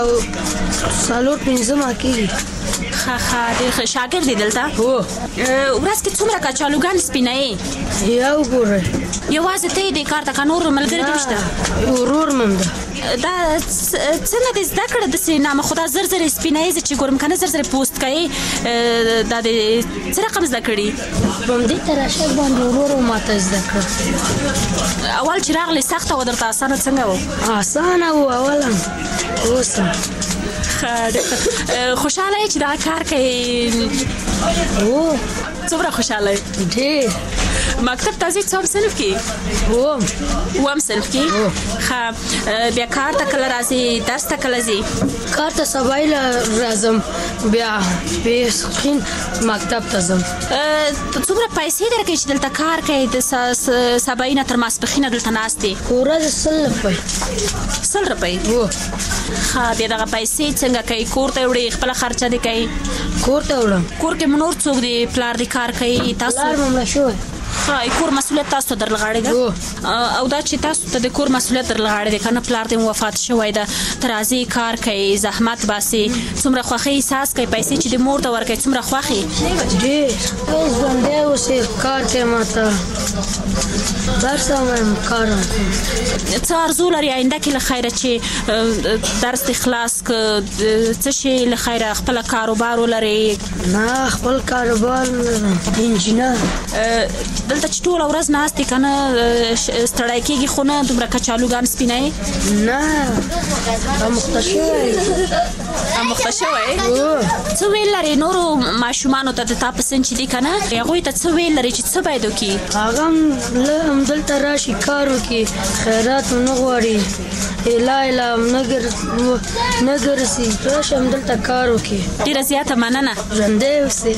څلور پنځه ما کېږي. ښه د شاګرد دی دلته؟ هو. ورځ کې څومره کچالوګان سپینوې؟ یا وګورئ یوازې ته یې دې کار ته که نور ملګري دې شته؟ ورور مم ده. دا څنګه دې زده کړه داسې نامه خو دا زر زر یې سپینوې زه چې ګورم که نه زر زر یې پوسټ کوې دا دې څه رقم زده کړي؟ په همدې تراشه باندې ورور ماته زده کړه. اول چې راغلې سخته وه درته اسانه څنګه وه؟ اسانه وه اوله اوس خوشحاله یې چې دا کار کوې؟ هو. څومره خوشحاله یې؟ ډېر. مکتب ته ځې څوم صنف کې؟ اووم صنف کې؟ ښه بیا کار ته کله راځې؟ درس ته کله ځې؟ کار ته سبایله راځم بیا بېسخین مکتب ته ځم. څومره پیسې درکوي چې دلته کار کوې د سبایي نه تر ماسپښینه دلته ناست یې؟ په ورځ 100 روپۍ. 100 روپۍ؟ هو. ښه بیا دغه پیسې څنګه کوې؟ کور ته یې وړې خپله خرچه دې کوې؟ کور ته وړم. کور کې مو نور څوک دی؟ پلار دې کار کوي؟ تاسو؟ پلار مې مړه شوی. ښه کور مسؤلیت تاسو ته درلغاړې ده؟ او دا چې تاسو ته د کور مسؤلیت درلغاړې دی که نه پلار دې وفات شوی ده ته راځې کار کوې زحمت باسې څومره خوښۍ احساس کوې پیسې چې دې مور ته ورکوې څومره خوښ یې؟ ډېر. اوس ژوندی اوسې کار کوې ماته درس هم کار هم کوم. څه آرزو لرې آینده کې له خیره چې درس دې خلاص که څه شی له خیره خپله کاروبار ولرې؟ نه خپل کاروبار نه لرم. انجینر. دلته چې ټوله ورځ ناست یې که نه ستړی کېږي خو نه دومره کچالوګان سپینوې؟ نه اموخته شوی. اموخته شوی؟ څه ویل لرې نورو ماشومانو ته د تا په سن چې دي که نه هغوی ته څه ویل لرې چې څه باید وکړي؟ هغه هم همدلته راشي کار وکړي خیرات ونه غواړي اله نه ګرځي راشي همدلته کار وکړي. ډېره زیاته مننه. ژوندی اوسې.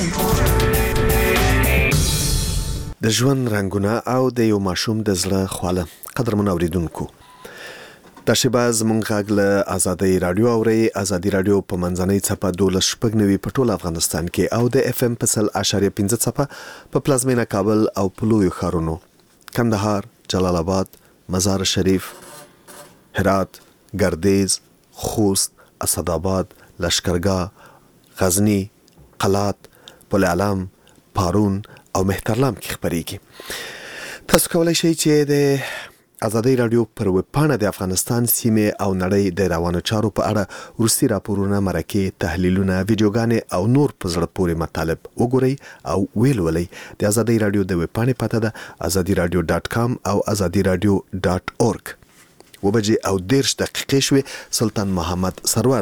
د ژوند رنګونه او د یو ماشوم د زړه خواله. قدرمن اوریدونکو دا شیبه زموږ غږ له ازادۍ راډیو اورئ. ازادي راډیو په منځنۍ څپه 12.9 په ټول افغانستان کې او د FM په 100.5 څپه په پلازمینه کابل او په لویو ښارونو کندهار، جلال آباد، مزار شریف، هرات، ګردیز، خوست، اسداباد، لشکرګاه، غزنی، قلات، پل علم، پارون او مهترلام کې خبرېږي. تاسو کولی شئ چې د ازادۍ راډیو پر ویب پاڼه د افغانستان سیمې او نړۍ د روانو چارو په اړه وروستي راپورونه، مرکې، تحلیلونه، ویډیوګانې او نور په زړه پورې مطالب وګورئ او ویلولئ. د ازادۍ راډیو د ویب پاڼې پته ده azadiradio.com او azadiradio.org. 9:30 شوې. سلطان محمد سرور